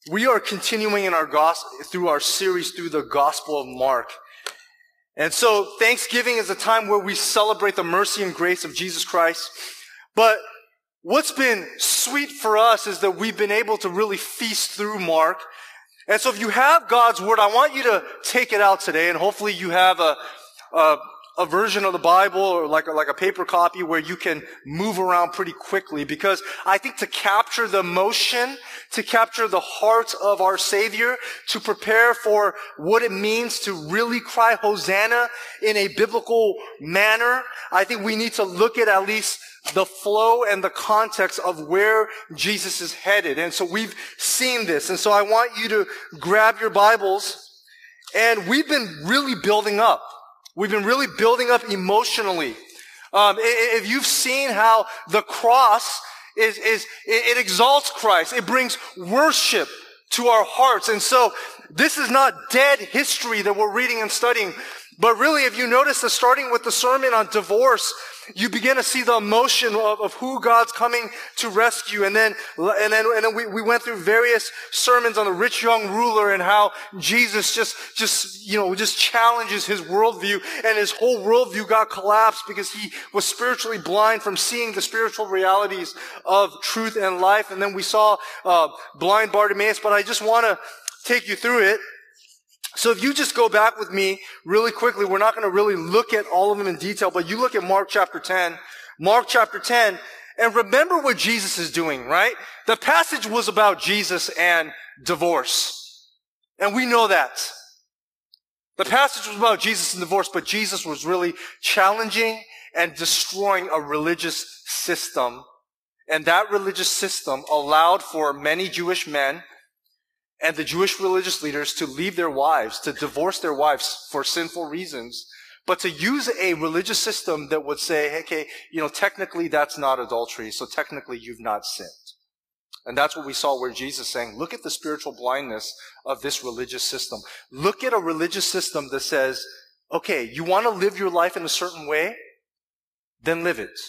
We are continuing in through our series through the Gospel of Mark. And so Thanksgiving is a time where we celebrate the mercy and grace of Jesus Christ. But what's been sweet for us is that we've been able to really feast through Mark. And so if you have God's Word, I want you to take it out today, and hopefully you have a version of the Bible or like a paper copy where you can move around pretty quickly, because I think to capture the emotion, to capture the heart of our Savior, to prepare for what it means to really cry Hosanna in a biblical manner, I think we need to look at least the flow and the context of where Jesus is headed. And so we've seen this. And so I want you to grab your Bibles, and we've been really building up. We've been really building up emotionally. If you've seen how the cross it exalts Christ. It brings worship to our hearts. And so this is not dead history that we're reading and studying. But really, if you notice that starting with the sermon on divorce, you begin to see the emotion of who God's coming to rescue. And then we went through various sermons on the rich young ruler and how Jesus just challenges his worldview, and his whole worldview got collapsed because he was spiritually blind from seeing the spiritual realities of truth and life. And then we saw blind Bartimaeus, but I just want to take you through it. So if you just go back with me really quickly, we're not going to really look at all of them in detail, but you look at Mark chapter 10, and remember what Jesus is doing, right? The passage was about Jesus and divorce. And we know that. The passage was about Jesus and divorce, but Jesus was really challenging and destroying a religious system. And that religious system allowed for many Jewish men and the Jewish religious leaders to leave their wives, to divorce their wives for sinful reasons, but to use a religious system that would say, okay, technically that's not adultery, so technically you've not sinned. And that's what we saw where Jesus is saying, look at the spiritual blindness of this religious system. Look at a religious system that says, okay, you want to live your life in a certain way? Then live it.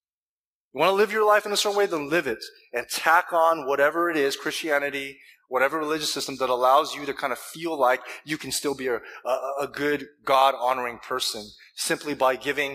You want to live your life in a certain way? Then live it. And tack on whatever it is, Christianity, whatever religious system that allows you to kind of feel like you can still be a good, God-honoring person simply by giving,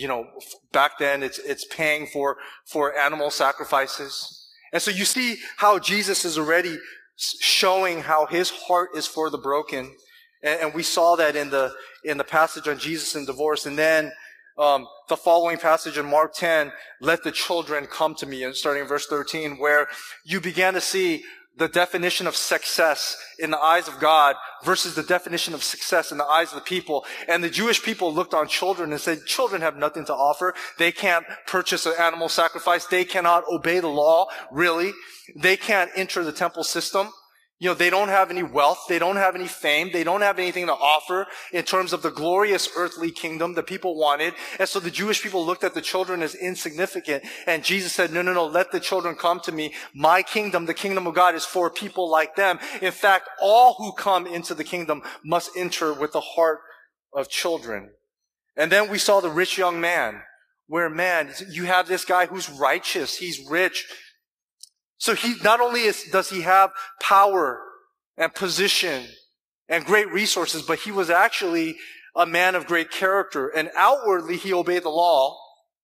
back then it's paying for animal sacrifices. And so you see how Jesus is already showing how his heart is for the broken. And we saw that in the passage on Jesus and divorce. And then the following passage in Mark 10, let the children come to me, and starting in verse 13, where you began to see the definition of success in the eyes of God versus the definition of success in the eyes of the people. And the Jewish people looked on children and said, children have nothing to offer. They can't purchase an animal sacrifice. They cannot obey the law, really. They can't enter the temple system. They don't have any wealth. They don't have any fame. They don't have anything to offer in terms of the glorious earthly kingdom that people wanted. And so the Jewish people looked at the children as insignificant. And Jesus said, no, let the children come to me. My kingdom, the kingdom of God, is for people like them. In fact, all who come into the kingdom must enter with the heart of children. And then we saw the rich young man, where, you have this guy who's righteous. He's rich. So he not only does he have power and position and great resources, but he was actually a man of great character. And outwardly, he obeyed the law.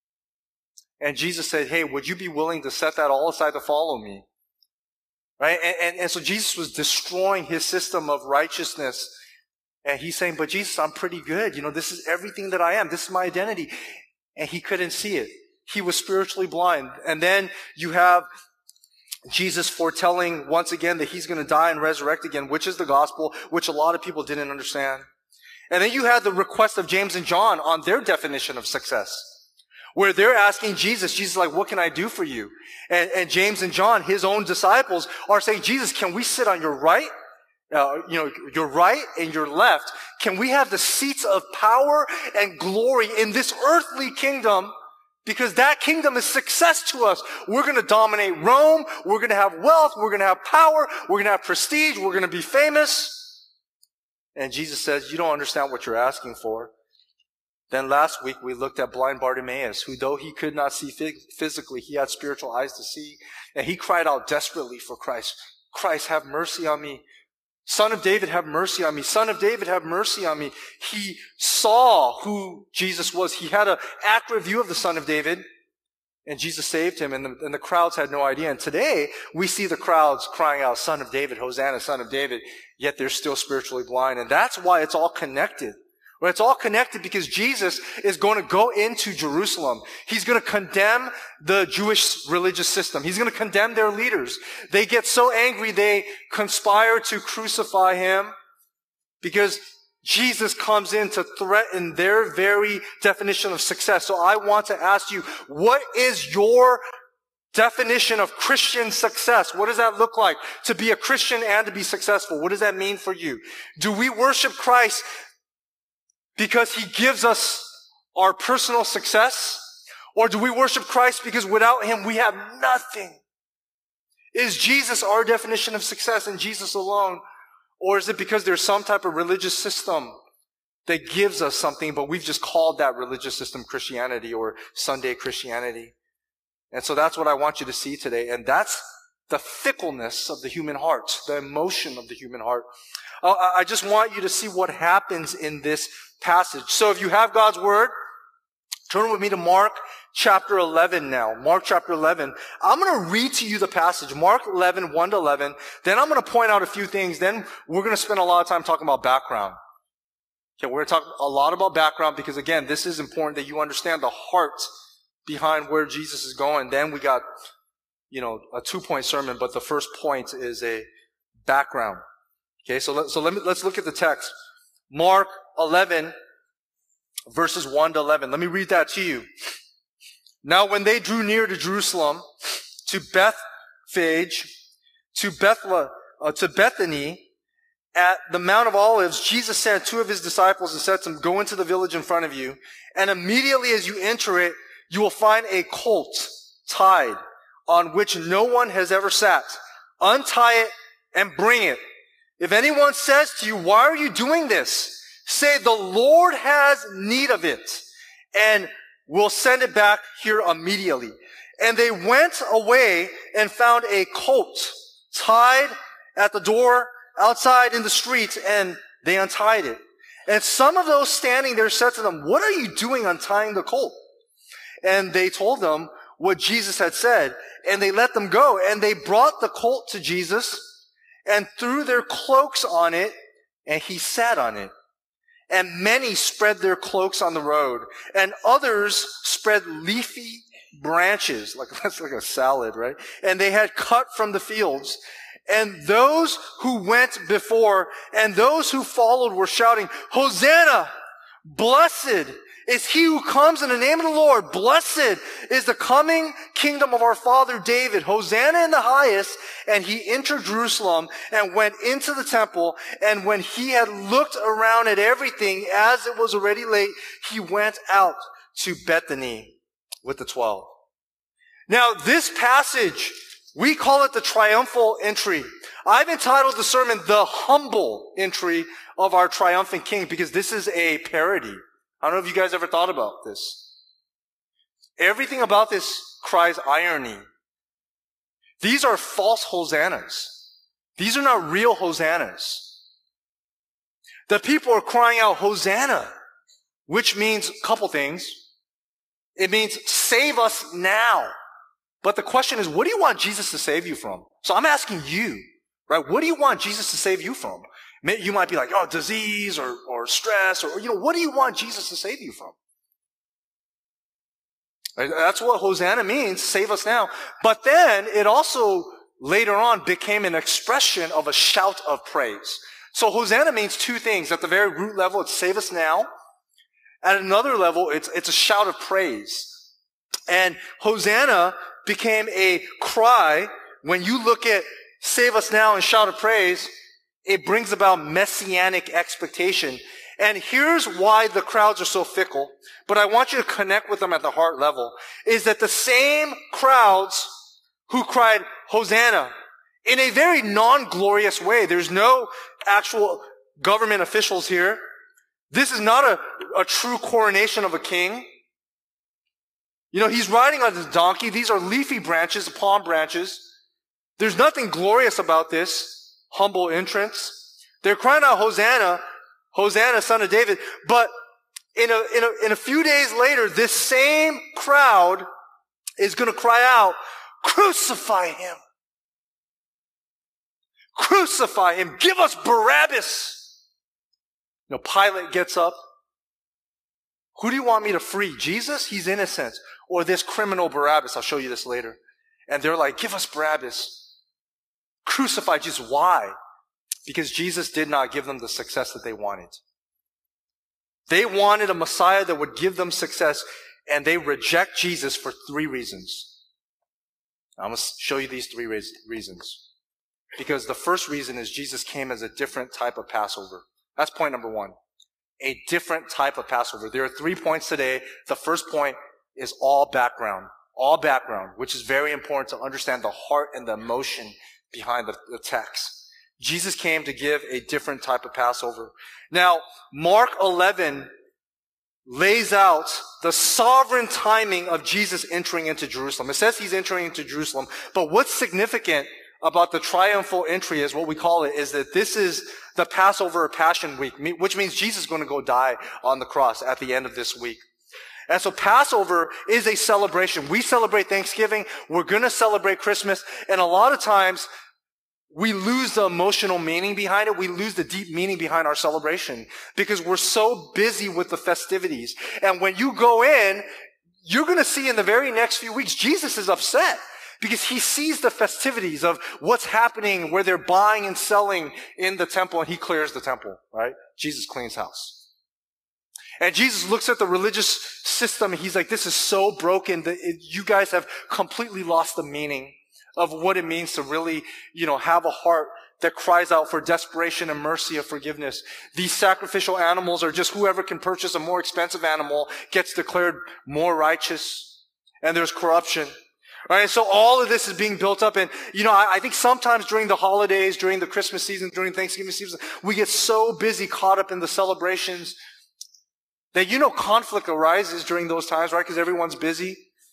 And Jesus said, hey, would you be willing to set that all aside to follow me? Right? And so Jesus was destroying his system of righteousness. And he's saying, but Jesus, I'm pretty good. This is everything that I am. This is my identity. And he couldn't see it. He was spiritually blind. And then you have Jesus foretelling once again that he's going to die and resurrect again, which is the gospel, which a lot of people didn't understand. And then you had the request of James and John on their definition of success, where they're asking Jesus like, what can I do for you? And James and John, his own disciples, are saying, Jesus, can we sit on your right? Your right and your left. Can we have the seats of power and glory in this earthly kingdom? Because that kingdom is success to us. We're going to dominate Rome. We're going to have wealth. We're going to have power. We're going to have prestige. We're going to be famous. And Jesus says, you don't understand what you're asking for. Then last week we looked at blind Bartimaeus, who though he could not see physically, he had spiritual eyes to see. And he cried out desperately for Christ. Christ, have mercy on me. Son of David, have mercy on me. Son of David, have mercy on me. He saw who Jesus was. He had an accurate view of the Son of David, and Jesus saved him, and the crowds had no idea. And today, we see the crowds crying out, Son of David, Hosanna, Son of David, yet they're still spiritually blind. And that's why it's all connected. Well, it's all connected because Jesus is going to go into Jerusalem. He's going to condemn the Jewish religious system. He's going to condemn their leaders. They get so angry, they conspire to crucify him because Jesus comes in to threaten their very definition of success. So I want to ask you, what is your definition of Christian success? What does that look like to be a Christian and to be successful? What does that mean for you? Do we worship Christ because he gives us our personal success? Or do we worship Christ because without him we have nothing? Is Jesus our definition of success and Jesus alone? Or is it because there's some type of religious system that gives us something, but we've just called that religious system Christianity or Sunday Christianity? And so that's what I want you to see today. And that's the fickleness of the human heart, the emotion of the human heart. I just want you to see what happens in this passage. So if you have God's word, turn with me to Mark chapter 11 now. Mark chapter 11. I'm going to read to you the passage. Mark 11, 1 to 11. Then I'm going to point out a few things. Then we're going to spend a lot of time talking about background. Okay, we're going to talk a lot about background because, again, this is important that you understand the heart behind where Jesus is going. Then we got, a 2-point sermon, but the first point is a background. Okay, so let's look at the text. Mark 11, verses 1 to 11. Let me read that to you. Now, when they drew near to Jerusalem, to Bethphage, to Bethany, at the Mount of Olives, Jesus sent 2 of his disciples and said to them, "Go into the village in front of you, and immediately as you enter it, you will find a colt tied on which no one has ever sat. Untie it and bring it. If anyone says to you, 'Why are you doing this?' say, 'The Lord has need of it, and will send it back here immediately.' And they went away and found a colt tied at the door outside in the street, and they untied it. And some of those standing there said to them, 'What are you doing untying the colt?' And they told them what Jesus had said, and they let them go. And they brought the colt to Jesus and threw their cloaks on it, and he sat on it. And many spread their cloaks on the road, and others spread leafy branches, that's like a salad, right? And they had cut from the fields. And those who went before and those who followed were shouting, 'Hosanna! Blessed is he who comes in the name of the Lord. Blessed is the coming kingdom of our father David. Hosanna in the highest.' And he entered Jerusalem and went into the temple. And when he had looked around at everything, as it was already late, he went out to Bethany with the 12. Now, this passage, we call it the triumphal entry. I've entitled the sermon, "The Humble Entry of Our Triumphant King," because this is a parody. I don't know if you guys ever thought about this. Everything about this cries irony. These are false hosannas. These are not real hosannas. The people are crying out, "Hosanna," which means a couple things. It means save us now. But the question is, what do you want Jesus to save you from? So I'm asking you, right? What do you want Jesus to save you from? You might be like, disease or stress or, what do you want Jesus to save you from? That's what Hosanna means, save us now. But then it also later on became an expression of a shout of praise. So Hosanna means 2 things. At the very root level, it's save us now. At another level, it's a shout of praise. And Hosanna became a cry. When you look at save us now and shout of praise, it brings about messianic expectation. And here's why the crowds are so fickle, but I want you to connect with them at the heart level, is that the same crowds who cried Hosanna in a very non-glorious way. There's no actual government officials here. This is not a true coronation of a king. He's riding on this donkey. These are leafy branches, palm branches. There's nothing glorious about this humble entrance. They're crying out, Hosanna, Hosanna, son of David. But in a few days later, this same crowd is going to cry out, crucify him. Crucify him. Give us Barabbas. Pilate gets up. Who do you want me to free? Jesus? He's innocent. Or this criminal Barabbas? I'll show you this later. And they're like, give us Barabbas. Crucify Jesus. Why? Because Jesus did not give them the success that they wanted. They wanted a Messiah that would give them success, and they reject Jesus for 3 reasons. I'm going to show you these 3 reasons. Because the first reason is Jesus came as a different type of Passover. That's point number 1. A different type of Passover. There are 3 points today. The first point is all background, which is very important to understand the heart and the emotion behind the text. Jesus came to give a different type of Passover. Now, Mark 11 lays out the sovereign timing of Jesus entering into Jerusalem. It says he's entering into Jerusalem, but what's significant about the triumphal entry is what we call it, is that this is the Passover or Passion Week, which means Jesus is going to go die on the cross at the end of this week. And so Passover is a celebration. We celebrate Thanksgiving. We're going to celebrate Christmas. And a lot of times, we lose the emotional meaning behind it. We lose the deep meaning behind our celebration because we're so busy with the festivities. And when you go in, you're going to see in the very next few weeks, Jesus is upset because he sees the festivities of what's happening, where they're buying and selling in the temple, and he clears the temple, right? Jesus cleans house. And Jesus looks at the religious system, and he's like, this is so broken that you guys have completely lost the meaning of what it means to really, have a heart that cries out for desperation and mercy of forgiveness. These sacrificial animals are just whoever can purchase a more expensive animal gets declared more righteous, and there's corruption. All right, so all of this is being built up, and I think sometimes during the holidays, during the Christmas season, during Thanksgiving season, we get so busy, caught up in the celebrations that conflict arises during those times, right? Because everyone's busy.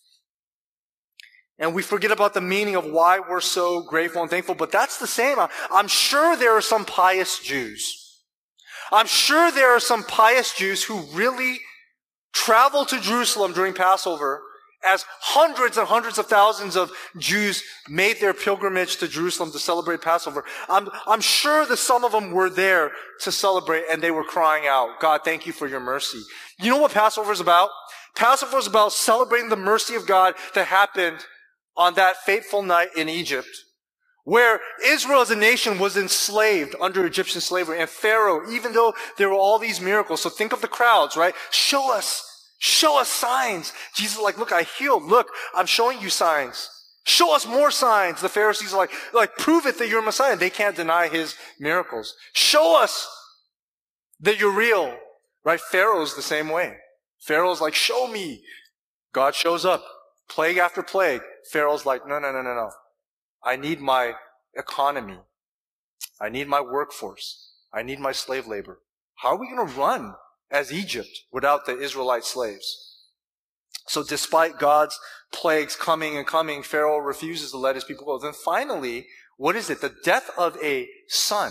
And we forget about the meaning of why we're so grateful and thankful. But that's the same. I'm sure there are some pious Jews. I'm sure there are some pious Jews who really travel to Jerusalem during Passover, as hundreds and hundreds of thousands of Jews made their pilgrimage to Jerusalem to celebrate Passover. I'm sure that some of them were there to celebrate, and they were crying out, God, thank you for your mercy. You know what Passover is about? Passover is about celebrating the mercy of God that happened on that fateful night in Egypt, where Israel as a nation was enslaved under Egyptian slavery. And Pharaoh, even though there were all these miracles, so think of the crowds, right? Show us signs. Jesus is like, look, I healed. Look, I'm showing you signs. Show us more signs. The Pharisees are like, prove it that you're Messiah. They can't deny his miracles. Show us that you're real, right? Pharaoh's the same way. Pharaoh's like, show me. God shows up. Plague after plague. Pharaoh's like, no. I need my economy. I need my workforce. I need my slave labor. How are we going to run as Egypt without the Israelite slaves? So despite God's plagues coming and coming, Pharaoh refuses to let his people go. Then finally, what is it? The death of a son.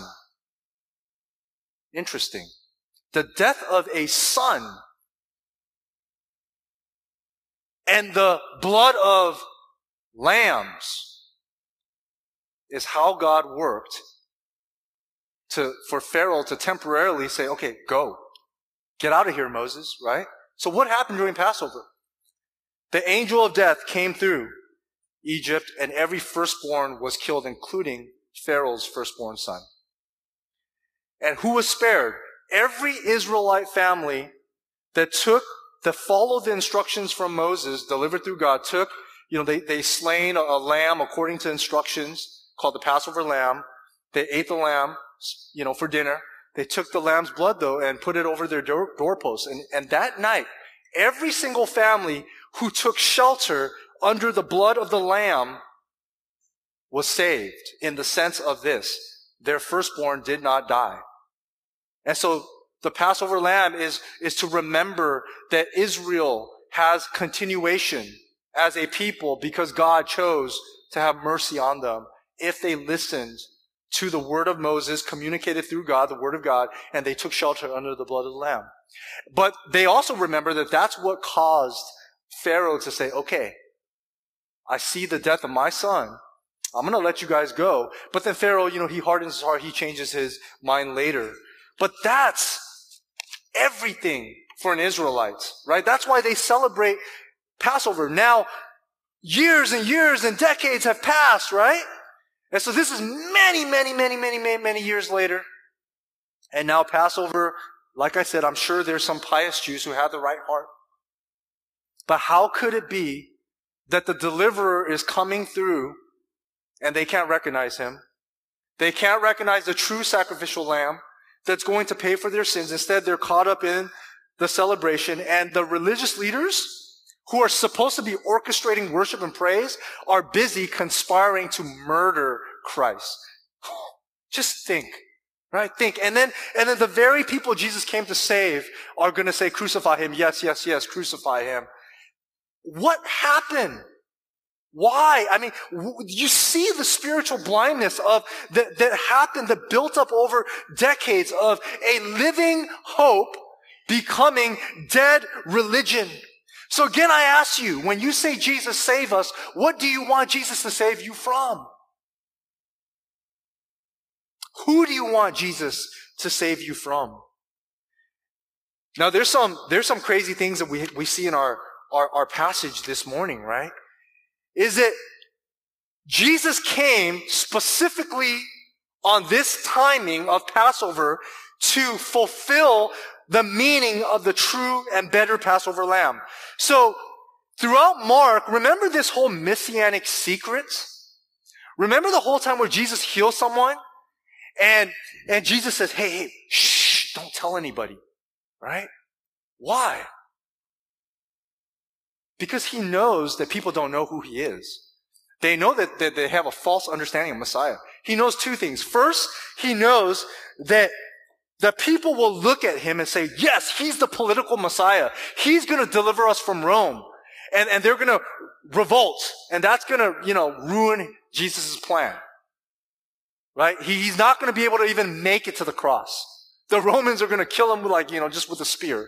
Interesting. The death of a son and the blood of lambs is how God worked for Pharaoh to temporarily say, okay, go. Get out of here, Moses, right? So what happened during Passover? The angel of death came through Egypt, and every firstborn was killed, including Pharaoh's firstborn son. And who was spared? Every Israelite family that followed the instructions from Moses, delivered through God, they slain a lamb according to instructions called the Passover lamb. They ate the lamb, for dinner. They took the lamb's blood, though, and put it over their doorposts. And that night, every single family who took shelter under the blood of the lamb was saved, in the sense of this: their firstborn did not die. And so the Passover lamb is to remember that Israel has continuation as a people because God chose to have mercy on them if they listened to the word of Moses communicated through God, the word of God, and they took shelter under the blood of the Lamb. But they also remember that that's what caused Pharaoh to say, okay, I see the death of my son. I'm going to let you guys go. But then Pharaoh, he hardens his heart. He changes his mind later. But that's everything for an Israelite, right? That's why they celebrate Passover. Now, years and years and decades have passed, right? And so this is many years later. And now Passover, like I said, I'm sure there's some pious Jews who have the right heart. But how could it be that the deliverer is coming through and they can't recognize him? They can't recognize the true sacrificial lamb that's going to pay for their sins. Instead, they're caught up in the celebration, and the religious leaders who are supposed to be orchestrating worship and praise are busy conspiring to murder Christ. Just think, right? Think. And then the very people Jesus came to save are going to say, crucify him. Yes, crucify him. What happened? Why? I mean, you see the spiritual blindness that happened, that built up over decades of a living hope becoming dead religion. So again, I ask you, when you say, Jesus, save us, what do you want Jesus to save you from? Who do you want Jesus to save you from? Now, there's some crazy things that we see in our passage this morning, right? Is that Jesus came specifically on this timing of Passover to fulfill the meaning of the true and better Passover lamb. So throughout Mark, remember this whole messianic secret? Remember the whole time where Jesus heals someone and Jesus says, hey, shh, don't tell anybody, right? Why? Because he knows that people don't know who he is. They know that they have a false understanding of Messiah. He knows two things. First, he knows that the people will look at him and say, yes, he's the political Messiah. He's going to deliver us from Rome. And they're going to revolt. And that's going to, ruin Jesus' plan. Right? He's not going to be able to even make it to the cross. The Romans are going to kill him just with a spear.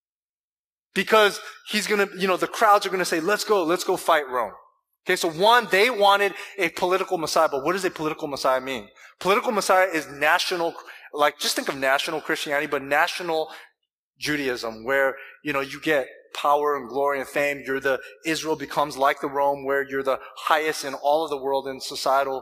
Because he's going to, the crowds are going to say, let's go fight Rome. Okay, so one, they wanted a political Messiah, but what does a political Messiah mean? Political Messiah is national, just think of national Christianity, but national Judaism, where, you get power and glory and fame. Israel becomes like the Rome, where you're the highest in all of the world in societal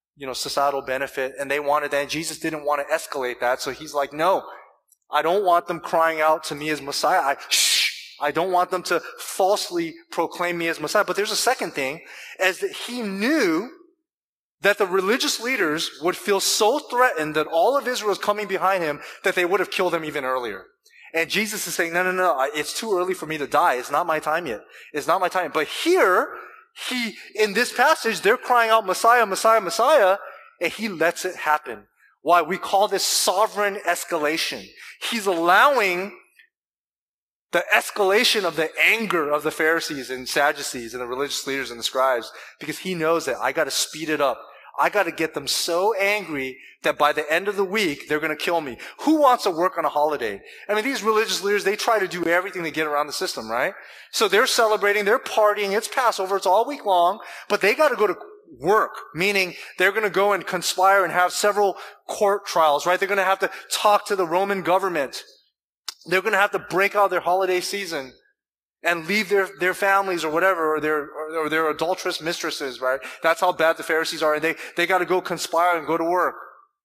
benefit. And they wanted that. And Jesus didn't want to escalate that. So he's like, no, I don't want them crying out to me as Messiah. I don't want them to falsely proclaim me as Messiah. But there's a second thing, as that he knew that the religious leaders would feel so threatened that all of Israel is coming behind him that they would have killed him even earlier. And Jesus is saying, no, it's too early for me to die. It's not my time yet. It's not my time. But here, in this passage, they're crying out, Messiah, Messiah, Messiah, and he lets it happen. Why? We call this sovereign escalation. He's allowing the escalation of the anger of the Pharisees and Sadducees and the religious leaders and the scribes, because he knows that I got to speed it up. I got to get them so angry that by the end of the week, they're going to kill me. Who wants to work on a holiday? I mean, these religious leaders, they try to do everything to get around the system, right? So they're celebrating, they're partying, it's Passover, it's all week long, but they got to go to work, meaning they're going to go and conspire and have several court trials, right? They're going to have to talk to the Roman government. They're going to have to break out their holiday season and leave their families or whatever, or their adulterous mistresses, right? That's how bad the Pharisees are. And they got to go conspire and go to work.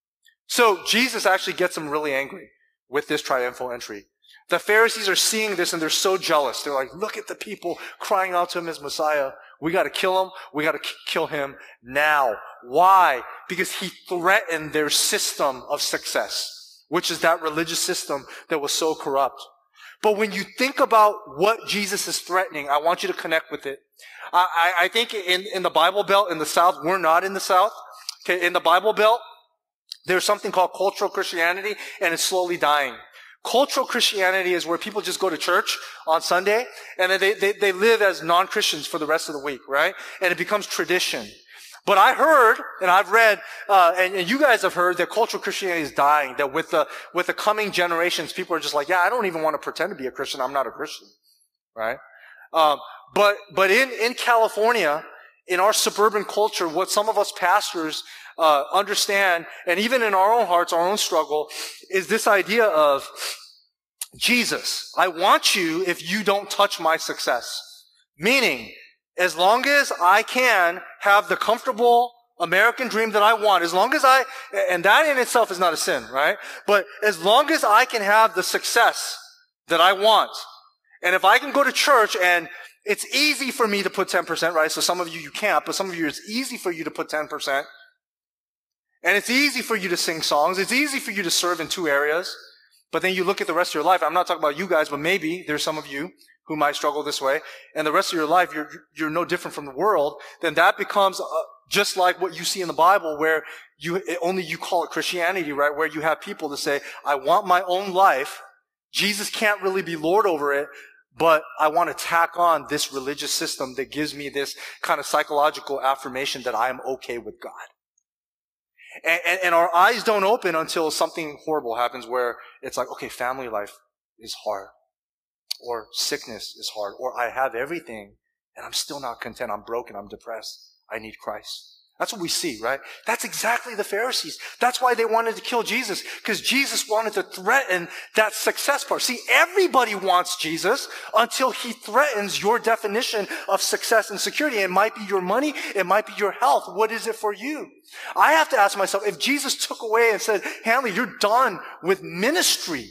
So Jesus actually gets them really angry with this triumphal entry. The Pharisees are seeing this and they're so jealous. They're like, look at the people crying out to him as Messiah. We got to kill him. We got to kill him now. Why? Because he threatened their system of success, which is that religious system that was so corrupt. But when you think about what Jesus is threatening, I want you to connect with it. I think in the Bible Belt in the South, we're not in the South. Okay, in the Bible Belt, there's something called cultural Christianity, and it's slowly dying. Cultural Christianity is where people just go to church on Sunday, and then they live as non-Christians for the rest of the week, right? And it becomes tradition. But I heard, and I've read, and you guys have heard that cultural Christianity is dying, that with the coming generations, people are just like, yeah, I don't even want to pretend to be a Christian. I'm not a Christian. Right? But in California, in our suburban culture, what some of us pastors understand, and even in our own hearts, our own struggle, is this idea of, Jesus, I want you if you don't touch my success. Meaning, as long as I can have the comfortable American dream that I want, as long as and that in itself is not a sin, right? But as long as I can have the success that I want, and if I can go to church and it's easy for me to put 10%, right? So some of you can't, but some of you, it's easy for you to put 10%. And it's easy for you to sing songs. It's easy for you to serve in 2 areas. But then you look at the rest of your life. I'm not talking about you guys, but maybe there's some of you who might struggle this way. And the rest of your life, you're no different from the world. Then that becomes just like what you see in the Bible, where only you call it Christianity, right? Where you have people that say, I want my own life. Jesus can't really be Lord over it, but I want to tack on this religious system that gives me this kind of psychological affirmation that I am okay with God. And our eyes don't open until something horrible happens where it's like, okay, family life is hard, or sickness is hard, or I have everything and I'm still not content. I'm broken. I'm depressed. I need Christ. That's what we see, right? That's exactly the Pharisees. That's why they wanted to kill Jesus, because Jesus wanted to threaten that success part. See, everybody wants Jesus until he threatens your definition of success and security. It might be your money. It might be your health. What is it for you? I have to ask myself, if Jesus took away and said, Hanley, you're done with ministry,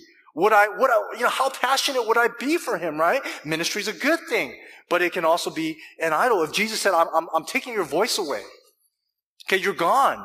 how passionate would I be for him, right? Ministry is a good thing, but it can also be an idol. If Jesus said, I'm taking your voice away, okay, you're gone.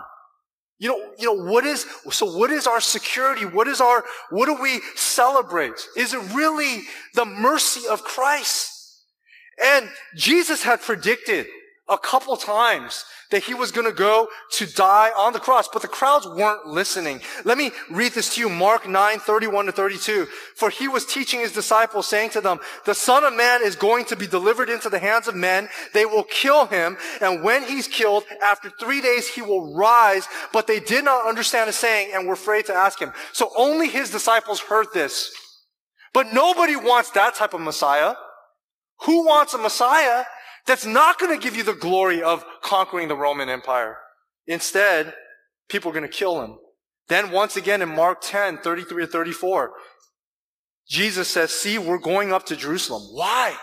What is our security? What do we celebrate? Is it really the mercy of Christ? And Jesus had predicted a couple times that he was going to go to die on the cross, but the crowds weren't listening. Let me read this to you, Mark 9:31-32. For he was teaching his disciples, saying to them, the Son of Man is going to be delivered into the hands of men. They will kill him, and when he's killed, after 3 days he will rise. But they did not understand his saying and were afraid to ask him. So only his disciples heard this. But nobody wants that type of Messiah. Who wants a Messiah that's not going to give you the glory of conquering the Roman Empire? Instead, people are going to kill him. Then once again in Mark 10:33-34, Jesus says, see, we're going up to Jerusalem. Why?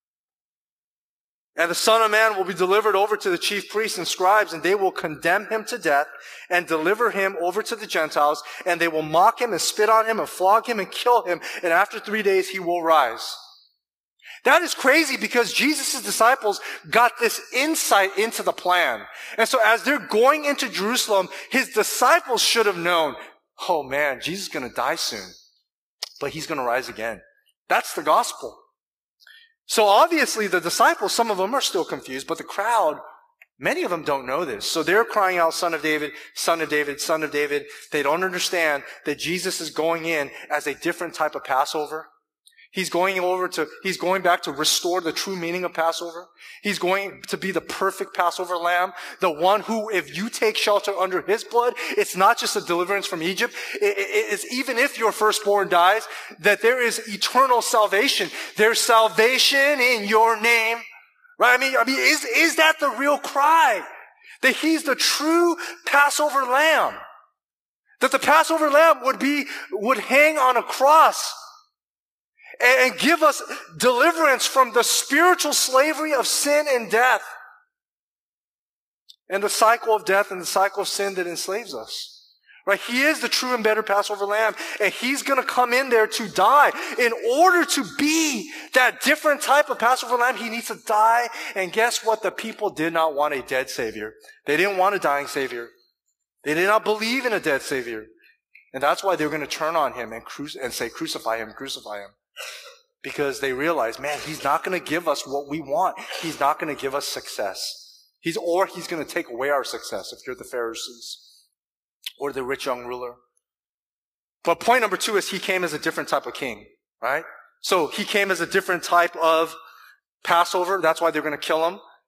And the Son of Man will be delivered over to the chief priests and scribes, and they will condemn him to death and deliver him over to the Gentiles, and they will mock him and spit on him and flog him and kill him, and after 3 days he will rise. That is crazy, because Jesus' disciples got this insight into the plan. And so as they're going into Jerusalem, his disciples should have known, oh man, Jesus is going to die soon, but he's going to rise again. That's the gospel. So obviously the disciples, some of them are still confused, but the crowd, many of them don't know this. So they're crying out, Son of David, Son of David, Son of David. They don't understand that Jesus is going in as a different type of Passover. He's going back to restore the true meaning of Passover. He's going to be the perfect Passover lamb, the one who, if you take shelter under his blood, it's not just a deliverance from Egypt. It's even if your firstborn dies, that there is eternal salvation. There's salvation in your name, right? I mean, is that the real cry? That he's the true Passover lamb? That the Passover lamb would hang on a cross and give us deliverance from the spiritual slavery of sin and death, and the cycle of death and the cycle of sin that enslaves us. Right? He is the true and better Passover lamb, and he's going to come in there to die. In order to be that different type of Passover lamb, he needs to die. And guess what? The people did not want a dead Savior. They didn't want a dying Savior. They did not believe in a dead Savior. And that's why they were going to turn on him and say, crucify him, crucify him. Because they realized, man, he's not going to give us what we want. He's not going to give us success. He's going to take away our success if you're the Pharisees or the rich young ruler. But point number 2 is he came as a different type of king, right? So he came as a different type of Passover. That's why they're going to kill him.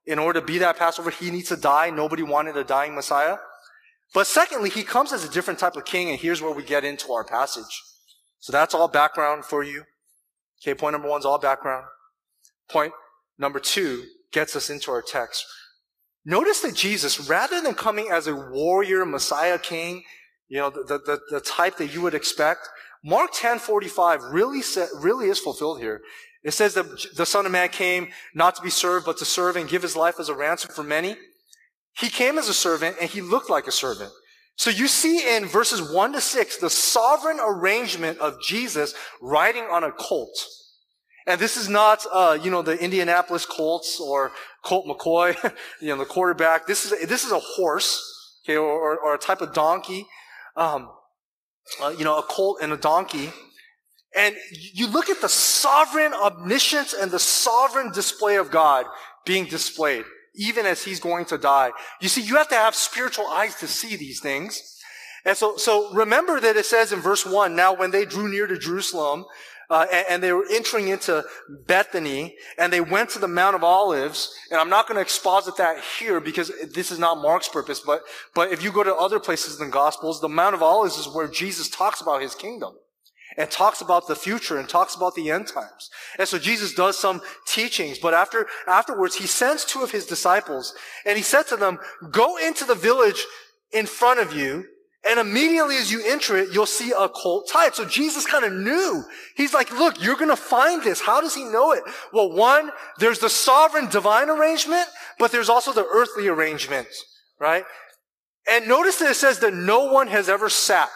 in order to be that Passover, he needs to die. Nobody wanted a dying Messiah. But secondly, he comes as a different type of king, and here's where we get into our passage. So that's all background for you. Okay, point number 1 is all background. Point number 2 gets us into our text. Notice that Jesus, rather than coming as a warrior Messiah king, the type that you would expect, Mark 10:45 really is fulfilled here. It says that the Son of Man came not to be served, but to serve and give his life as a ransom for many. He came as a servant, and he looked like a servant. So you see in verses 1 to 6, the sovereign arrangement of Jesus riding on a colt. And this is not, the Indianapolis Colts or Colt McCoy, the quarterback. This is a horse, okay, or a type of donkey, a colt and a donkey. And you look at the sovereign omniscience and the sovereign display of God being displayed, even as he's going to die. You see, you have to have spiritual eyes to see these things. And so remember that it says in verse 1, now when they drew near to Jerusalem, and they were entering into Bethany, and they went to the Mount of Olives, and I'm not going to exposit that here because this is not Mark's purpose, but if you go to other places in the Gospels, the Mount of Olives is where Jesus talks about his kingdom, and talks about the future, and talks about the end times. And so Jesus does some teachings, but afterwards, he sends 2 of his disciples, and he said to them, go into the village in front of you, and immediately as you enter it, you'll see a colt tied. So Jesus kind of knew. He's like, look, you're going to find this. How does he know it? Well, 1, there's the sovereign divine arrangement, but there's also the earthly arrangement, right? And notice that it says that no one has ever sat.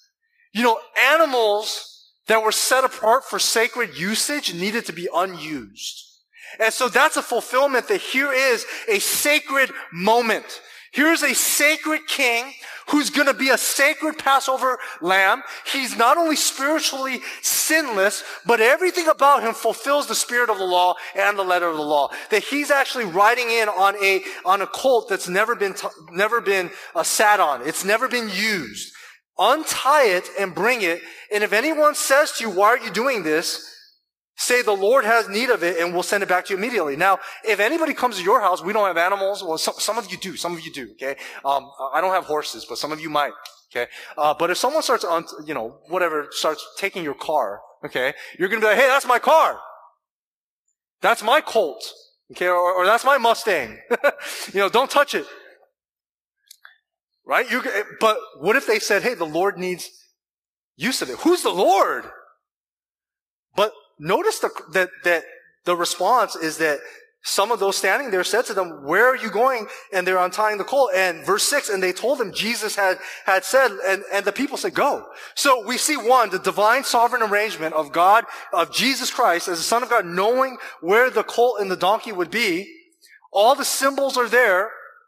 Animals that were set apart for sacred usage needed to be unused. And so that's a fulfillment that here is a sacred moment. Here's a sacred king who's going to be a sacred Passover lamb. He's not only spiritually sinless, but everything about him fulfills the spirit of the law and the letter of the law. That he's actually riding in on a colt that's never been sat on. It's never been used. Untie it and bring it. And if anyone says to you, why are you doing this? Say the Lord has need of it and we'll send it back to you immediately. Now, if anybody comes to your house, we don't have animals. Well, some of you do. Some of you do. Okay. I don't have horses, but some of you might. Okay. But if someone starts, starts taking your car, okay, you're going to be like, hey, that's my car. That's my Colt. Okay. Or that's my Mustang. Don't touch it. Right? But what if they said, hey, the Lord needs use of it? Who's the Lord? But notice that the response is that some of those standing there said to them, where are you going? And they're untying the colt. And verse 6, and they told him Jesus had said, and the people said, go. So we see 1, the divine sovereign arrangement of God, of Jesus Christ as the Son of God, knowing where the colt and the donkey would be. All the symbols are there.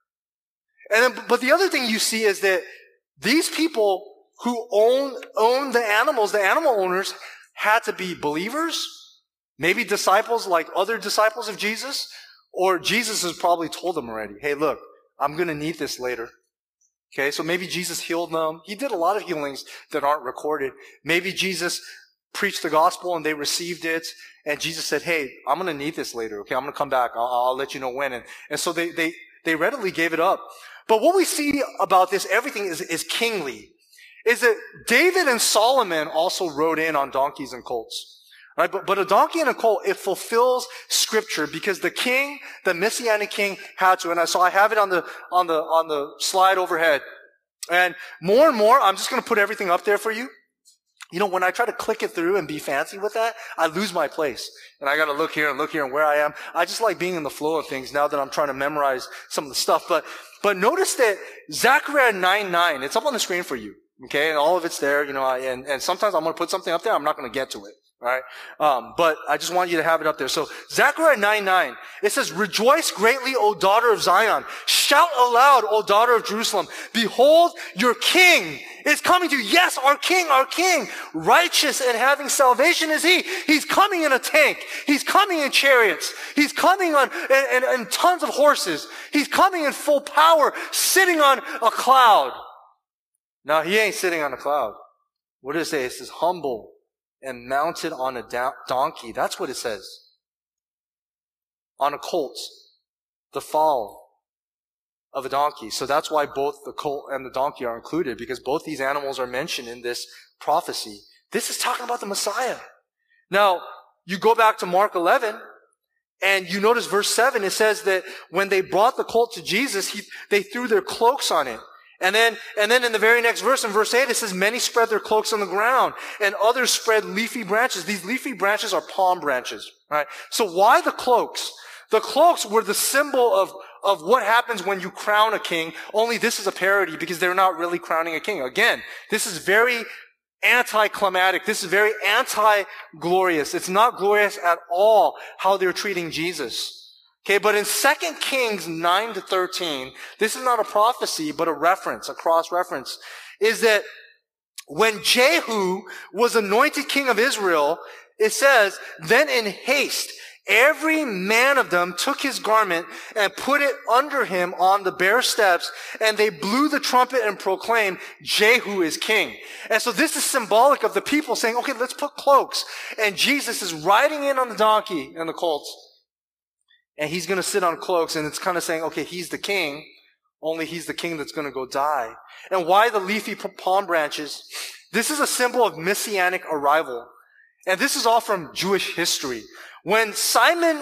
But the other thing you see is that these people who own the animals, the animal owners, had to be believers, maybe disciples like other disciples of Jesus, or Jesus has probably told them already, hey, look, I'm going to need this later. Okay, so maybe Jesus healed them. He did a lot of healings that aren't recorded. Maybe Jesus preached the gospel and they received it, and Jesus said, hey, I'm going to need this later. Okay, I'm going to come back. I'll let you know when. And so they readily gave it up. But what we see about this, everything is kingly. Is that David and Solomon also rode in on donkeys and colts. Right? But a donkey and a colt, it fulfills scripture because the king, the Messianic king, had to. And I have it on the slide overhead. And more, I'm just going to put everything up there for you. When I try to click it through and be fancy with that, I lose my place. And I got to look here and where I am. I just like being in the flow of things now that I'm trying to memorize some of the stuff. But notice that Zechariah 9:9, it's up on the screen for you. Okay, and all of it's there, and sometimes I'm going to put something up there, I'm not going to get to it, right? But I just want you to have it up there. So, Zechariah 9:9, it says, rejoice greatly, O daughter of Zion. Shout aloud, O daughter of Jerusalem. Behold, your king is coming to you. Yes, our king. Righteous and having salvation is he. He's coming in a tank. He's coming in chariots. He's coming on, and tons of horses. He's coming in full power, sitting on a cloud. Now, he ain't sitting on a cloud. What does it say? It says humble and mounted on a donkey. That's what it says. On a colt. the fall of a donkey. So that's why both the colt and the donkey are included, because both these animals are mentioned in this prophecy. This is talking about the Messiah. Now, you go back to Mark 11, and you notice verse 7, it says that when they brought the colt to Jesus, they threw their cloaks on it. And then in the very next verse, in verse 8, it says, many spread their cloaks on the ground, and others spread leafy branches. These leafy branches are palm branches, right? So why the cloaks? The cloaks were the symbol of what happens when you crown a king, only this is a parody because they're not really crowning a king. Again, this is very anticlimactic. This is very anti-glorious. It's not glorious at all how they're treating Jesus. Okay, but in 2 Kings 9-13, this is not a prophecy, but a reference, a cross-reference, is that when Jehu was anointed king of Israel, it says, then in haste, every man of them took his garment and put it under him on the bare steps, and they blew the trumpet and proclaimed, Jehu is king. And so this is symbolic of the people saying, okay, let's put cloaks. And Jesus is riding in on the donkey and the colt. And he's going to sit on cloaks, and it's kind of saying, okay, he's the king, only he's the king that's going to go die. And why the leafy palm branches? This is a symbol of messianic arrival. And this is all from Jewish history. When Simon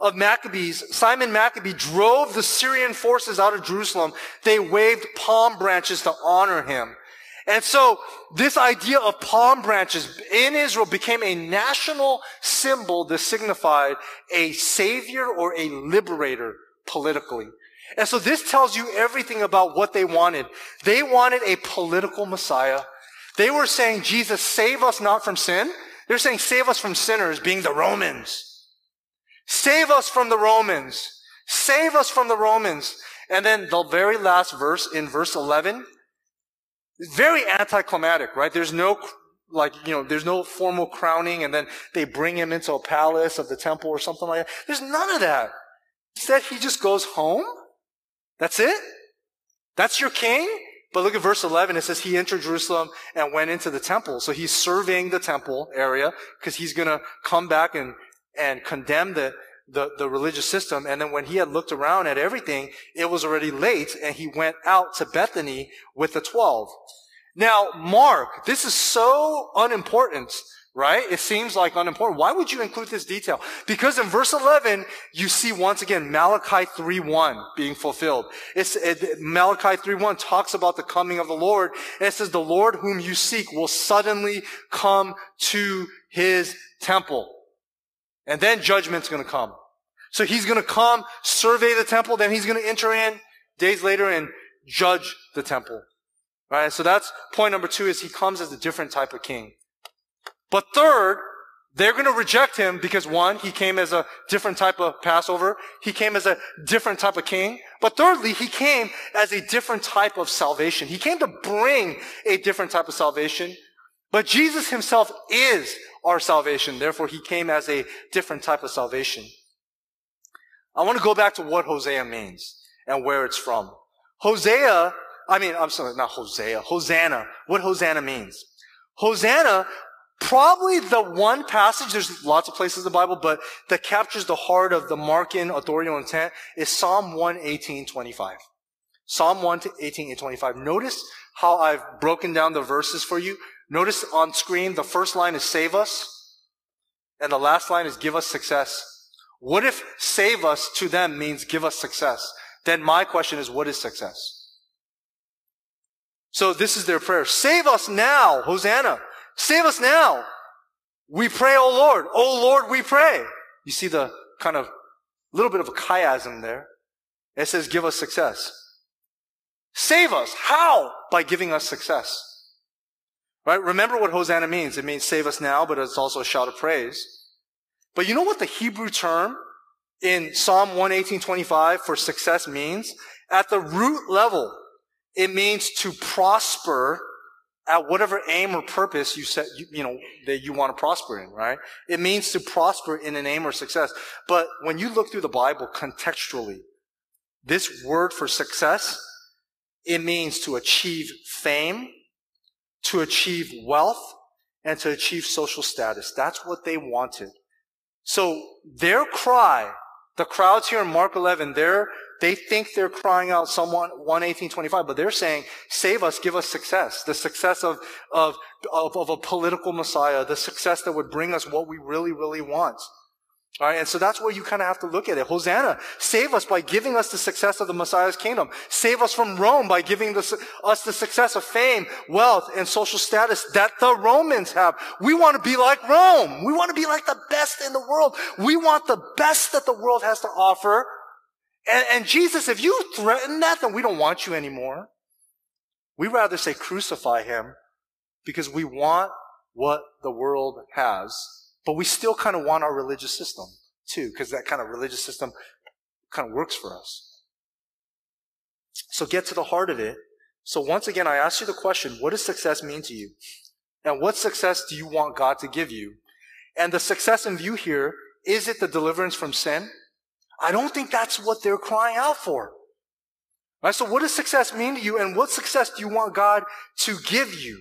Maccabee drove the Syrian forces out of Jerusalem, they waved palm branches to honor him. And so this idea of palm branches in Israel became a national symbol that signified a savior or a liberator politically. And so this tells you everything about what they wanted. They wanted a political Messiah. They were saying, Jesus, save us not from sin. They're saying, save us from sinners, being the Romans. Save us from the Romans. Save us from the Romans. And then the very last verse, in verse 11, very anticlimactic, right? There's no, there's no formal crowning, and then they bring him into a palace of the temple or something like that. There's none of that. Instead, he just goes home. That's it? That's your king? But look at verse 11. It says he entered Jerusalem and went into the temple. So he's surveying the temple area because he's going to come back and condemn the religious system. And then when he had looked around at everything, it was already late, and he went out to Bethany with the 12. Now, Mark, this is so unimportant, right? It seems like unimportant. Why would you include this detail? Because in verse 11, you see once again Malachi 3:1 being fulfilled. Malachi 3:1 talks about the coming of the Lord, and it says, the Lord whom you seek will suddenly come to his temple. And then judgment's going to come. So he's going to come, survey the temple, then he's going to enter in days later and judge the temple. Right? So that's point number 2, is he comes as a different type of king. But third, they're going to reject him because 1, he came as a different type of Passover. He came as a different type of king. But thirdly, he came as a different type of salvation. He came to bring a different type of salvation. But Jesus himself is our salvation. Therefore, he came as a different type of salvation. I want to go back to what Hosea means and where it's from. Hosanna, what Hosanna means. Hosanna, probably the one passage, there's lots of places in the Bible, but that captures the heart of the Markan authorial intent is Psalm 1:18-25. Psalm 1:18-25. Notice how I've broken down the verses for you. Notice on screen, the first line is save us, and the last line is give us success. What if save us to them means give us success? Then my question is, what is success? So this is their prayer. Save us now, Hosanna. Save us now. We pray, O Lord. O Lord, we pray. You see the kind of little bit of a chiasm there. It says give us success. Save us. How? By giving us success. Right? Remember what Hosanna means. It means save us now, but it's also a shout of praise. But you know what the Hebrew term in Psalm 1:18-25 for success means? At the root level, it means to prosper at whatever aim or purpose you set, that you want to prosper in, right? It means to prosper in an aim or success. But when you look through the Bible contextually, this word for success, it means to achieve fame, to achieve wealth, and to achieve social status. That's what they wanted. So their cry The crowds here in Mark 11, they think they're crying out Psalm 118:25, but they're saying, save us, give us success. The success of a political Messiah, the success that would bring us what we really, really want. All right, and so that's where you kind of have to look at it. Hosanna, save us by giving us the success of the Messiah's kingdom. Save us from Rome by giving us the success of fame, wealth, and social status that the Romans have. We want to be like Rome. We want to be like the best in the world. We want the best that the world has to offer. And Jesus, if you threaten that, then we don't want you anymore. We rather say crucify him because we want what the world has. But we still kind of want our religious system too, because that kind of religious system kind of works for us. So get to the heart of it. So once again, I ask you the question, what does success mean to you? And what success do you want God to give you? And the success in view here, is it the deliverance from sin? I don't think that's what they're crying out for. Right? So what does success mean to you? And what success do you want God to give you?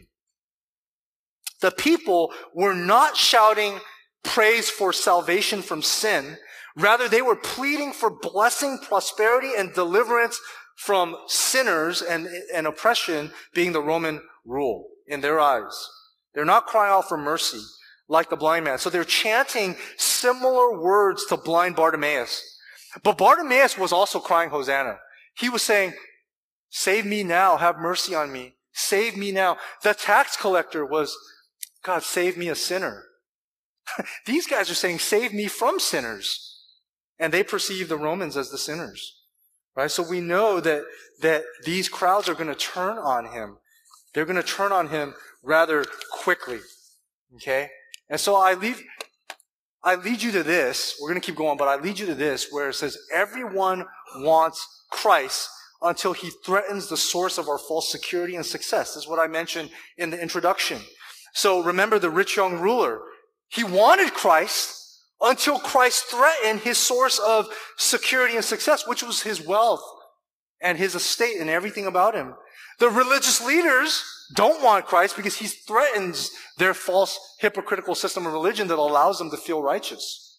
The people were not shouting praise for salvation from sin. Rather, they were pleading for blessing, prosperity, and deliverance from sinners and oppression being the Roman rule in their eyes. They're not crying out for mercy like the blind man. So they're chanting similar words to blind Bartimaeus. But Bartimaeus was also crying Hosanna. He was saying, save me now, have mercy on me, save me now. The tax collector was, God, save me a sinner. These guys are saying, save me from sinners. And they perceive the Romans as the sinners. Right? So we know that these crowds are going to turn on him. They're going to turn on him rather quickly. Okay? And so I lead you to this. We're going to keep going, but I lead you to this where it says, everyone wants Christ until he threatens the source of our false security and success. This is what I mentioned in the introduction. So remember the rich young ruler. He wanted Christ until Christ threatened his source of security and success, which was his wealth and his estate and everything about him. The religious leaders don't want Christ because he threatens their false hypocritical system of religion that allows them to feel righteous.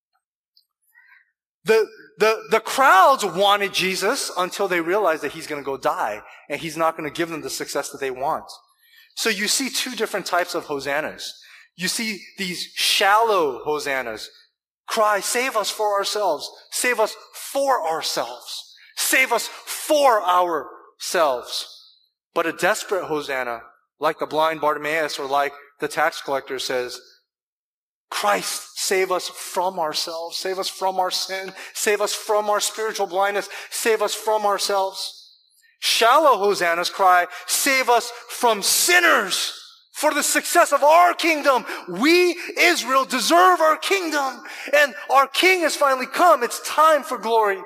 The crowds wanted Jesus until they realized that he's going to go die and he's not going to give them the success that they want. So you see two different types of hosannas. You see these shallow hosannas. Cry, save us for ourselves. Save us for ourselves. Save us for ourselves. But a desperate hosanna, like the blind Bartimaeus or like the tax collector says, Christ, save us from ourselves. Save us from our sin. Save us from our spiritual blindness. Save us from ourselves. Shallow hosannas cry, save us from sinners for the success of our kingdom. We, Israel, deserve our kingdom. And our king has finally come. It's time for glory.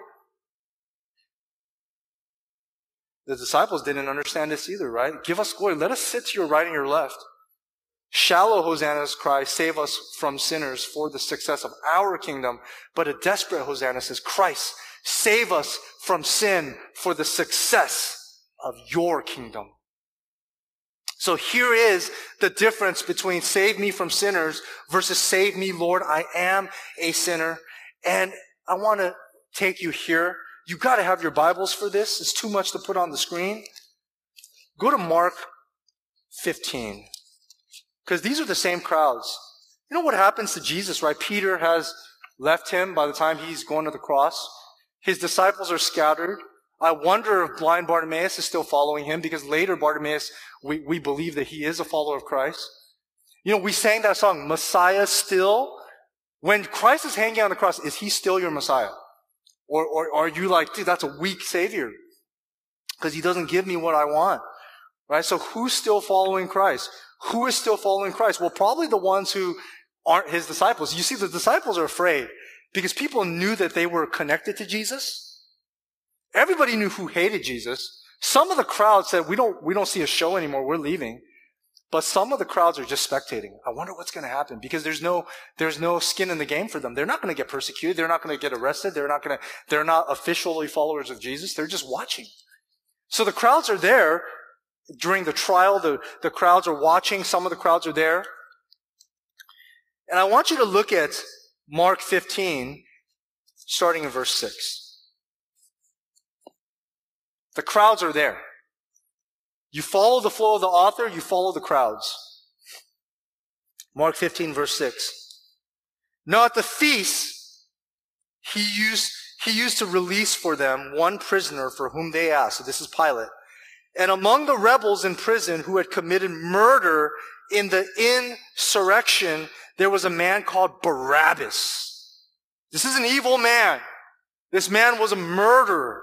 The disciples didn't understand this either, right? Give us glory. Let us sit to your right and your left. Shallow hosannas cry, save us from sinners for the success of our kingdom. But a desperate hosanna says, Christ, save us from sin for the success of your kingdom. So here is the difference between save me from sinners versus save me, Lord, I am a sinner. And I want to take you here. You've got to have your Bibles for this. It's too much to put on the screen. Go to Mark 15. Because these are the same crowds. You know what happens to Jesus, right? Peter has left him by the time he's going to the cross. His disciples are scattered. I wonder if blind Bartimaeus is still following him, because later Bartimaeus, we believe that he is a follower of Christ. You know, we sang that song, Messiah still. When Christ is hanging on the cross, is he still your Messiah? Or are you like, dude, that's a weak Savior because he doesn't give me what I want, right? So who's still following Christ? Who is still following Christ? Well, probably the ones who aren't his disciples. You see, the disciples are afraid because people knew that they were connected to Jesus. Everybody knew who hated Jesus. Some of the crowd said, we don't see a show anymore. We're leaving. But some of the crowds are just spectating. I wonder what's going to happen, because there's no skin in the game for them. They're not going to get persecuted. They're not going to get arrested. They're not officially followers of Jesus. They're just watching. So the crowds are there during the trial. The crowds are watching. Some of the crowds are there. And I want you to look at Mark 15. starting in verse 6. The crowds are there. You follow the flow of the author, you follow the crowds. Mark 15, verse 6. Now at the feast, he used to release for them one prisoner for whom they asked. So this is Pilate. And among the rebels in prison who had committed murder in the insurrection, there was a man called Barabbas. This is an evil man. This man was a murderer.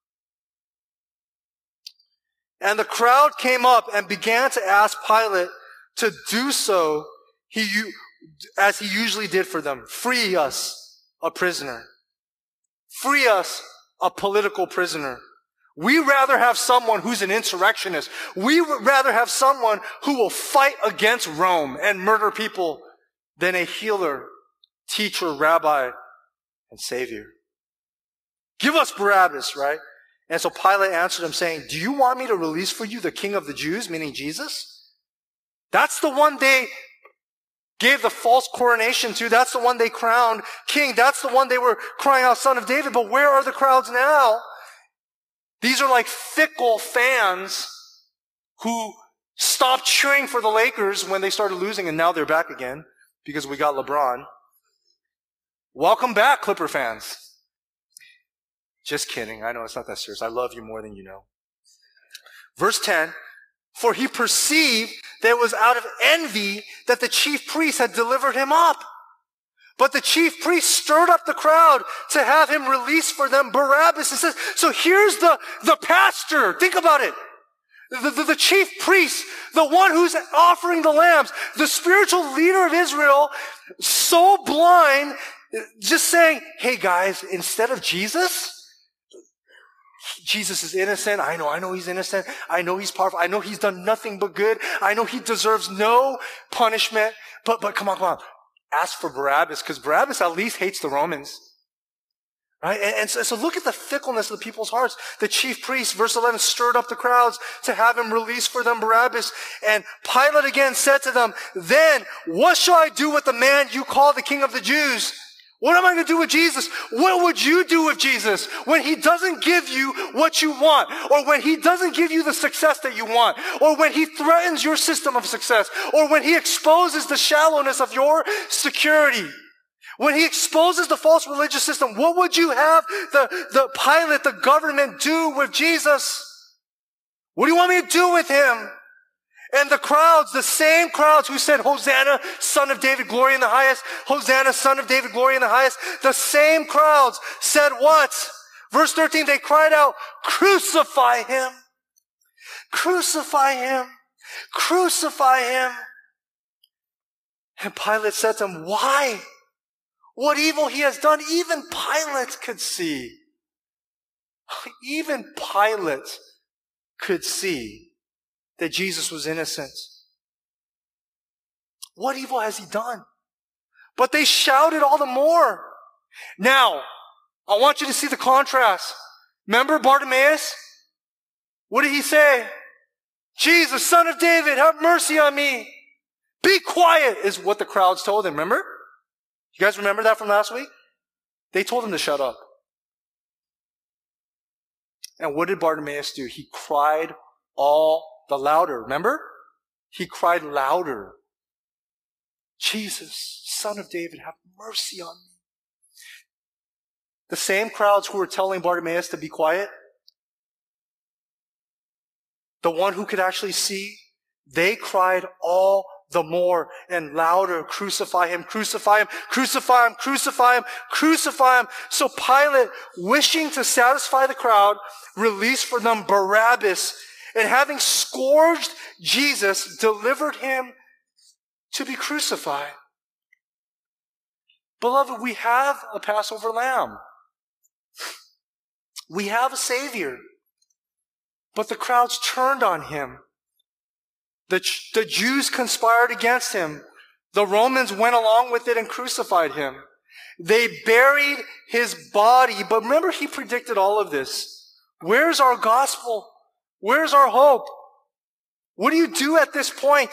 And the crowd came up and began to ask Pilate to do so as he usually did for them. Free us, a prisoner. Free us, a political prisoner. We rather have someone who's an insurrectionist. We would rather have someone who will fight against Rome and murder people than a healer, teacher, rabbi, and savior. Give us Barabbas, right? And so Pilate answered him saying, do you want me to release for you the king of the Jews, meaning Jesus? That's the one they gave the false coronation to. That's the one they crowned king. That's the one they were crying out, Son of David. But where are the crowds now? These are like fickle fans who stopped cheering for the Lakers when they started losing, and now they're back again because we got LeBron. Welcome back, Clipper fans. Just kidding. I know it's not that serious. I love you more than you know. Verse 10, for he perceived that it was out of envy that the chief priests had delivered him up. But the chief priest stirred up the crowd to have him release for them Barabbas. It says, so here's the pastor. Think about it. The chief priest, the one who's offering the lambs, the spiritual leader of Israel, so blind, just saying, hey guys, instead of Jesus is innocent. I know he's innocent. I know he's powerful. I know he's done nothing but good. I know he deserves no punishment. But come on. Ask for Barabbas, because Barabbas at least hates the Romans. Right? And so look at the fickleness of the people's hearts. The chief priest, verse 11, stirred up the crowds to have him release for them Barabbas. And Pilate again said to them, then what shall I do with the man you call the king of the Jews? What am I going to do with Jesus? What would you do with Jesus when he doesn't give you what you want? Or when he doesn't give you the success that you want? Or when he threatens your system of success? Or when he exposes the shallowness of your security? When he exposes the false religious system, what would you have the Pilate, the government do with Jesus? What do you want me to do with him? And the crowds, the same crowds who said, Hosanna, Son of David, glory in the highest. Hosanna, Son of David, glory in the highest. The same crowds said what? Verse 13, they cried out, crucify him. Crucify him. Crucify him. And Pilate said to them, why? What evil he has done, even Pilate could see. Even Pilate could see that Jesus was innocent. What evil has he done? But they shouted all the more. Now, I want you to see the contrast. Remember Bartimaeus? What did he say? Jesus, Son of David, have mercy on me. Be quiet, is what the crowds told him. Remember? You guys remember that from last week? They told him to shut up. And what did Bartimaeus do? He cried all the louder. Remember? He cried louder. Jesus, Son of David, have mercy on me. The same crowds who were telling Bartimaeus to be quiet, the one who could actually see, they cried all the more and louder, crucify him, crucify him, crucify him, crucify him, crucify him. So Pilate, wishing to satisfy the crowd, released for them Barabbas, and having scourged Jesus, delivered him to be crucified. Beloved, we have a Passover lamb. We have a Savior. But the crowds turned on him. The Jews conspired against him. The Romans went along with it and crucified him. They buried his body. But remember, he predicted all of this. Where's our gospel? Where's our hope? What do you do at this point?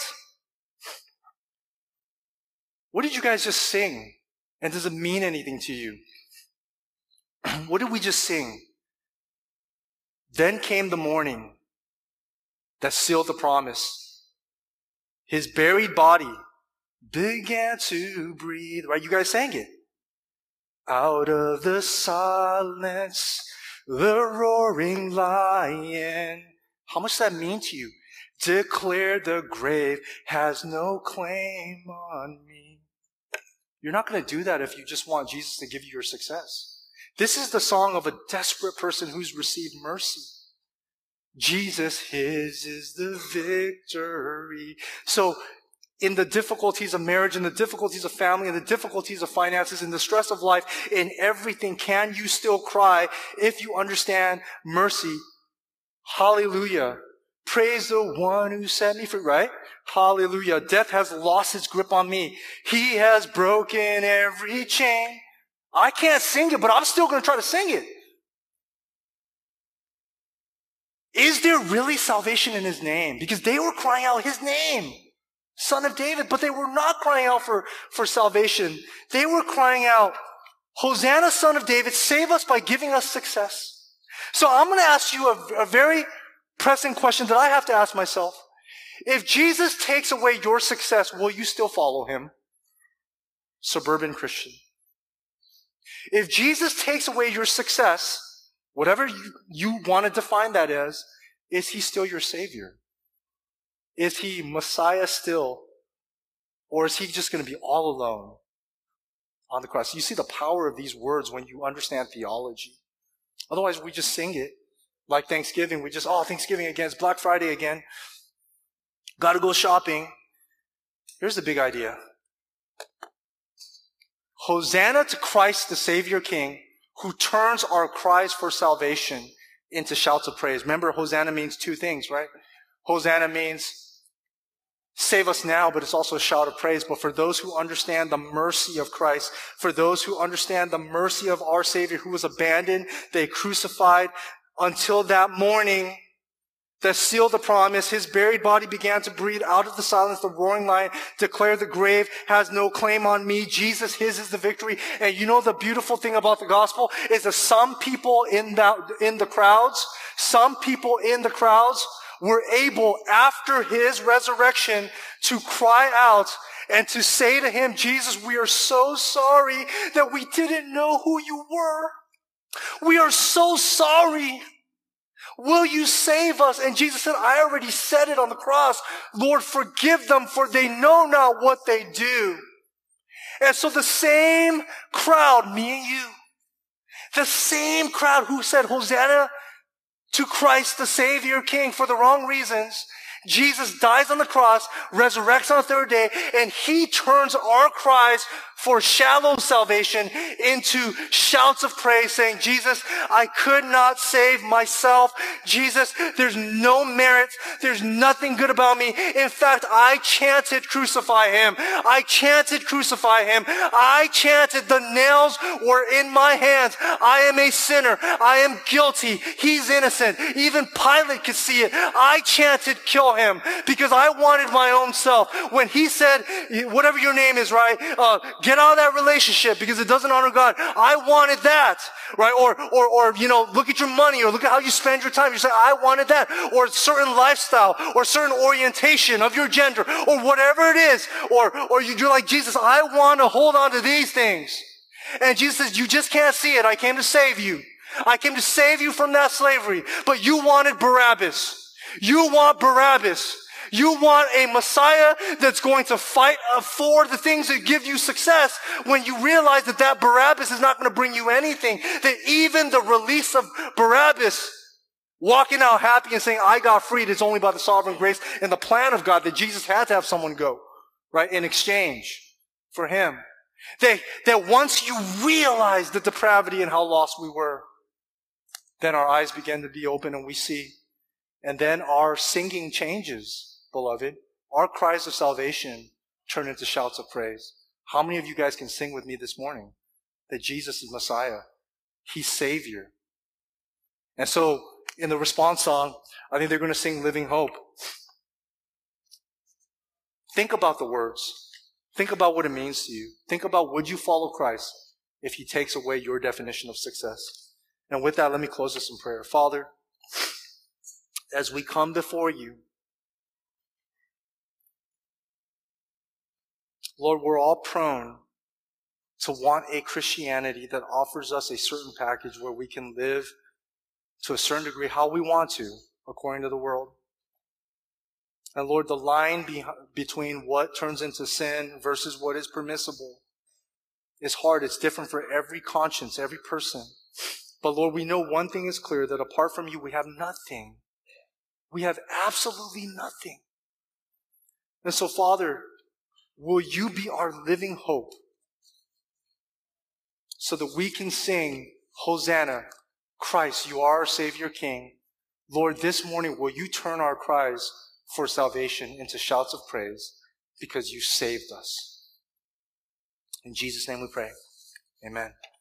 What did you guys just sing? And does it mean anything to you? What did we just sing? Then came the morning that sealed the promise. His buried body began to breathe. Right? You guys sang it. Out of the silence, the roaring lion. How much does that mean to you? Declared the grave has no claim on me. You're not going to do that if you just want Jesus to give you your success. This is the song of a desperate person who's received mercy. Jesus, his is the victory. So, in the difficulties of marriage, in the difficulties of family, in the difficulties of finances, in the stress of life, in everything, can you still cry if you understand mercy? Hallelujah. Praise the one who set me free, right? Hallelujah. Death has lost its grip on me. He has broken every chain. I can't sing it, but I'm still going to try to sing it. Is there really salvation in his name? Because they were crying out his name, Son of David, but they were not crying out for salvation. They were crying out, Hosanna, Son of David, save us by giving us success. So I'm going to ask you a very pressing question that I have to ask myself. If Jesus takes away your success, will you still follow him? Suburban Christian. If Jesus takes away your success, whatever you want to define that as, is he still your Savior? Is he Messiah still? Or is he just going to be all alone on the cross? You see the power of these words when you understand theology. Otherwise, we just sing it. Like Thanksgiving, Thanksgiving again. It's Black Friday again. Got to go shopping. Here's the big idea. Hosanna to Christ, the Savior King, who turns our cries for salvation into shouts of praise. Remember, Hosanna means two things, right? Hosanna means save us now, but it's also a shout of praise. But for those who understand the mercy of Christ, for those who understand the mercy of our Savior who was abandoned, they crucified until that morning that sealed the promise, his buried body began to breathe out of the silence. The roaring lion declared the grave has no claim on me. Jesus, his is the victory. And you know the beautiful thing about the gospel is that some people in the crowds were able, after his resurrection, to cry out and to say to him, Jesus, we are so sorry that we didn't know who you were. We are so sorry. Will you save us? And Jesus said, I already said it on the cross. Lord, forgive them, for they know not what they do. And so the same crowd, me and you, the same crowd who said, Hosanna to Christ, the Savior King, for the wrong reasons, Jesus dies on the cross, resurrects on the third day, and he turns our cries for shallow salvation into shouts of praise, saying, Jesus, I could not save myself. Jesus, there's no merit. There's nothing good about me. In fact, I chanted, crucify him. I chanted, crucify him. I chanted, the nails were in my hands. I am a sinner. I am guilty. He's innocent. Even Pilate could see it. I chanted, kill him, because I wanted my own self. When he said, whatever your name is, right, get out of that relationship because it doesn't honor God. I wanted that, right? Or, look at your money, or look at how you spend your time. You say, I wanted that. Or a certain lifestyle, or certain orientation of your gender, or whatever it is. Or you're like, Jesus, I want to hold on to these things. And Jesus says, you just can't see it. I came to save you. I came to save you from that slavery. But you wanted Barabbas. You want Barabbas. You want a Messiah that's going to fight for the things that give you success, when you realize that Barabbas is not going to bring you anything. That even the release of Barabbas, walking out happy and saying, I got freed, it's only by the sovereign grace and the plan of God that Jesus had to have someone go, right, in exchange for him. That once you realize the depravity and how lost we were, then our eyes begin to be open and we see. And then our singing changes. Beloved, our cries of salvation turn into shouts of praise. How many of you guys can sing with me this morning that Jesus is Messiah? He's Savior. And so in the response song, I think they're going to sing Living Hope. Think about the words. Think about what it means to you. Think about, would you follow Christ if he takes away your definition of success. And with that, let me close this in prayer. Father, as we come before you, Lord, we're all prone to want a Christianity that offers us a certain package where we can live to a certain degree how we want to, according to the world. And Lord, the line between what turns into sin versus what is permissible is hard. It's different for every conscience, every person. But Lord, we know one thing is clear, that apart from you, we have nothing. We have absolutely nothing. And so, Father, will you be our living hope so that we can sing, Hosanna, Christ, you are our Savior King. Lord, this morning, will you turn our cries for salvation into shouts of praise because you saved us. In Jesus' name we pray. Amen.